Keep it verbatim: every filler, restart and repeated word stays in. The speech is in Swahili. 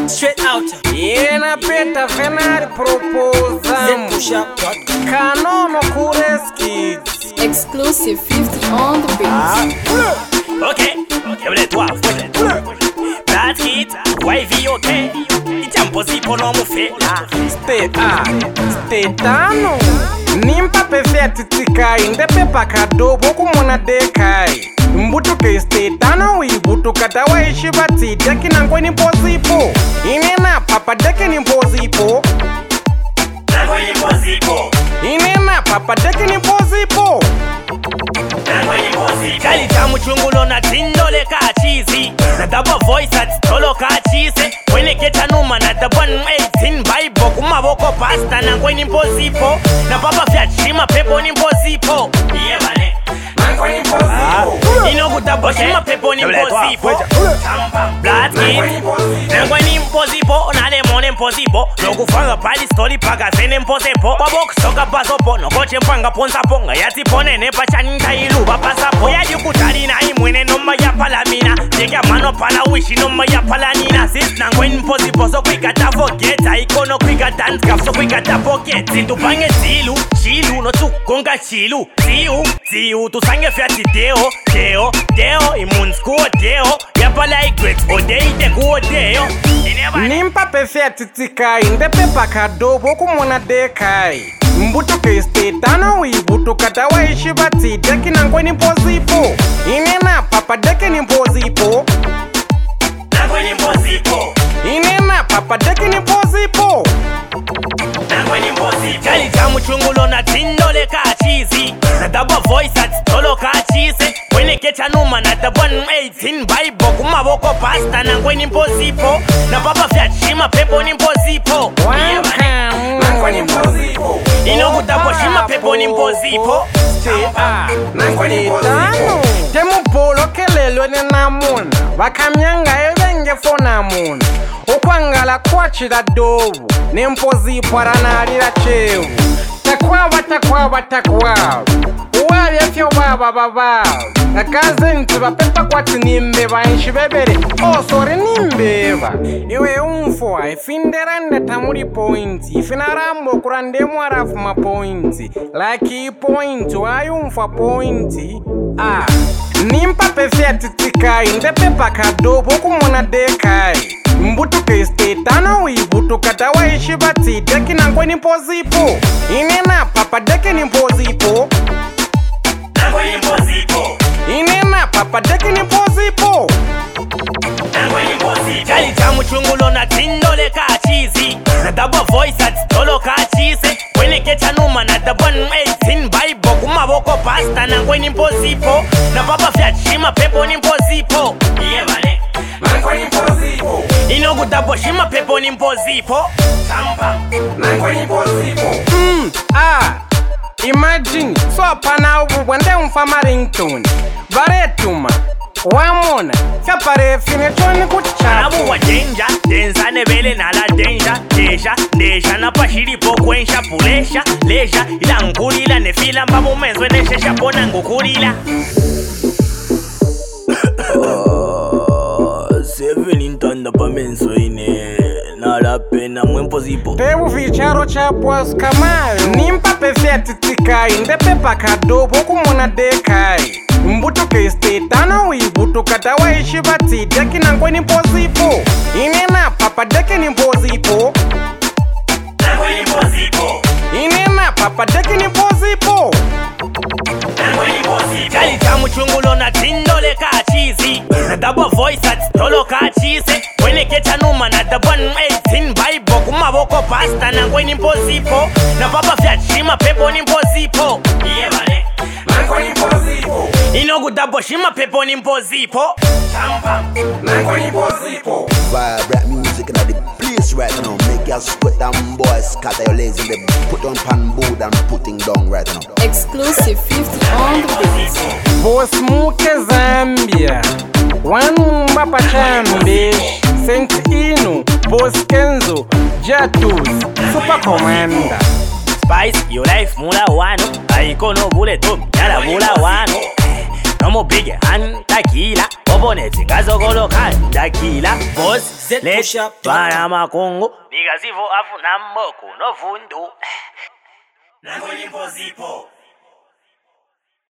Straight out. Yena peta venari proposam. Kanono Kureski. Exclusive fifty on the beat. Okay, okay, toi, That's it, wavy, okay. It's impossible no mufe. Stay ah, stay tano. Nimpa perfect tikai, ndepe pakado boku mona dekai. Mbutu ke stay tano wi butu katawa ishibati deki nangwe ni impossible. Inena papa deki ni impossible. Nangwe ni impossible. Inena papa deki ni impossible. Kali tamu chungulo na tindole ka cheesy. Na double voice at tolo ka cheesy. Wene keta numa na the one eighteen Bible. Kumaboko pasta na kweni impossible. Na papa fiat shima pepo ni impossible. Yeah bane. Nangwe ni impossible. Ino kutabo shima pepo ni impossible. Blood kid. Nangwe ni impossible. Na lemon impossible. Loku fanga pali story paga zene impossible. Babok soka basopo. No koche mpanga ponsa ponga. Yati pone nepa chaninta ilu. Pasapo ya yukutali na imwene nomba ya palamina. Jega mano pala wishi nomba ya palanina. Sis nangwe impossible so kwikata forget. Aikono kwikata nskaf so kwikata pocket. Zintupange zilu, chilu no tukonga chilu. Ziu, ziu tusange fiati deo, deo, deo imunskuo deo. Yapala igret odei dekuo deo. Nimpa perfect tikai, ndepe pakado boku mona dekai. Mbutu ke stay tano wi butu katawa ishibati deki nangwe ni impossible. Inena papa deki ni impossible. Nangwe ni impossible. Inena papa deki ni impossible. Nangwe ni impossible. Kali tamu chungulo na tindole ka cheesy. Na double voice at tolo ka cheesy. Wene keta numa na the one eighteen Bible. Kumaboko pasta nangwe ni impossible. Na papa fiat shima pepo ni impossible. Nangwe ni impossible. Ino kutabo shima pepo ni impossible. Stay ah, nangwe ni impossible. Temu polo kelelo ne namuna. Bakamyanga evenge fonamuna. Okwangala kwachira dovu. Ne impossible aranalira chevu. Takwaba takwaba takwaba. Uwali afyo baba baba. Akaze ntiba pepa kwati nimbeba nshibebere. Oh sorry nimbeba. Iwe umfo ifinderanda tamuri pointi. Ifinarambo kurandemu arafu ma pointi. Like pointi wa umfa pointi. Ah. Nimpa perfect tikai ndepe pakado boku mona dekai. Mbutu ke stay tano wi butu katawa ishibati deki nangwe ni impossible. Inena papa deki ni impossible. Nangwe ni impossible. Inena papa deki ni impossible. Nangwe ni impossible. Kali tamu chungulo na tindole ka cheesy. Na double voice at tolo ka cheesy. Wene keta numa na the one eighteen Bible. Kumaboko pasta nangwe ni impossible. Na papa fiat shima pepo ni impossible. Yeah bane. Nangwe ni impossible. Ino kutabo shima pepo ni impossible. Samba. Nangwe ni impossible. Hmm, ah. Imagine, so pana ubu wende umfama ringtone. Baretuma, wamona, kapare fine choni kuchapu. Abu wa danger, denza nebele na la danger. Deja, deja na pashiri po kwensha pulesha. Leja, ila nkulila nefila mbabu mezwe neshesha pona ngukulila. Seven intanda pa menso ine. Nala pena mu impossible. Tebu ficharo chapwas kamayo. Nimpa perfect tikai, ndepe pakado boku mona dekai. Mbutu ke stay tano wi butu katawa ishibati deki nangwe ni impossible. Inena papa deki ni impossible. Nangwe ni impossible. Inena papa deki ni impossible. Nangwe ni impossible. Kali tamu chungulo na tindole ka cheesy. Na double voice at tolo ka cheesy. Wene keta numa na the one eighteen Bible. Kumaboko pasta nangwe ni impossible. Na papa fiat shima pepo ni impossible. Yeah bane. Nangwe ni impossible. Ino kutabo shima pepo ni impossible. Samba. Nangwe ni impossible. Vibe rap music in the place right now. Make y'all sweat them boys, scatter your legs and they put on pan board and putting down right now. Exclusive fifty on the beat. Boss Muke Zambia. One Mumba Pachambe. Saint Inu. Boss Kenzo. Jatus. Super Commander. Spice, your life mula wano. Aiko no bullet up. Yala mula wano. No more big hand, tequila. Opponents ngazokolo khanda killer boss let's bana makungu nikazivo afu namboko novundu Nangoli impossible